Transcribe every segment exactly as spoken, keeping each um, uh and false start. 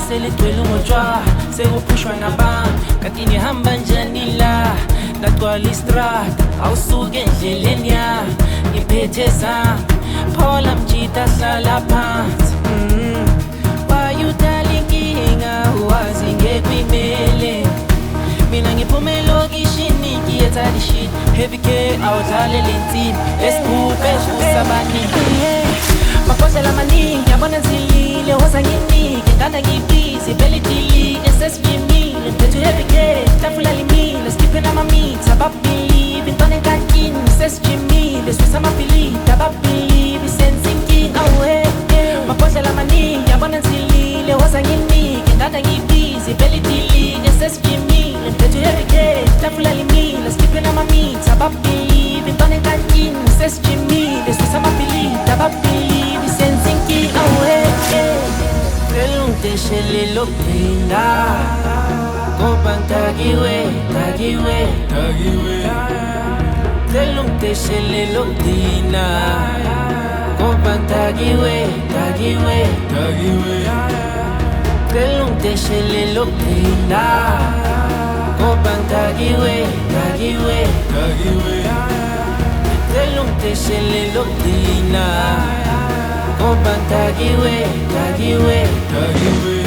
seligcwele umotshwa sekuphushwa nabantu kanti nihamba njani la ngagcwala istrada awusuke endleleni yami ngiphethe zami phola mjita hlala phansi mm. wayudala inkinga wazi ngekwimele mina ngiphume lokishini ngiyetha lishini heavy K awudlalela insini esikhuphe esisabaningi maphosela amaningi yabona zilile woza nginike nganda ngibizi vele idilike sesivimile mphethu heavy K tafula limile skiphe namamitha babelieve intwana enkantini sesijimile swisa amabhilidi ababelieve senza inkinga we maphosela amaningi yabona zilile woza nginike nganda ngibizi vele idilike sesivimile mphethu heavy K tafula limile skiphe namamitha babelieve intwana enkantini sesijimile swisa amabhilidi ababelieve senza inkinga we Delungiteshele lokuphinda ngoba ngidakiwe dakiwe dakiwe Delungiteshele lokugcina ngoba ngidakiwe dakiwe dakiwe Delungiteshele lokuphinda ngoba ngidakiwe dakiwe dakiwe Delungiteshele lokugcina ngoba ngidakiwe dakiwe dakiwe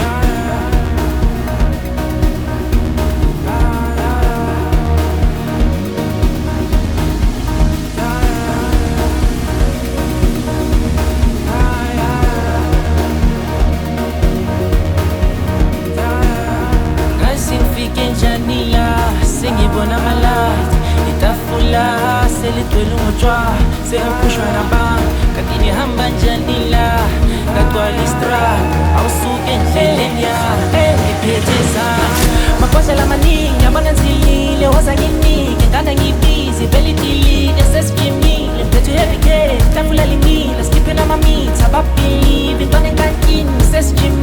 Ngasingifike njani la sengibona amalathi itafula seligcwele umotshwa sekuphushwa nabantu kanti nihamba njani la ngagcwala istrada awusuke endleleni yami ngiphethe zami maphosela amaningi yabona nzilile woza nginike nganda ngibizi vele idilike sesivimile mphethu heavy K tafula limile skiphe namamitha babelieve intwana enkantini sesijimile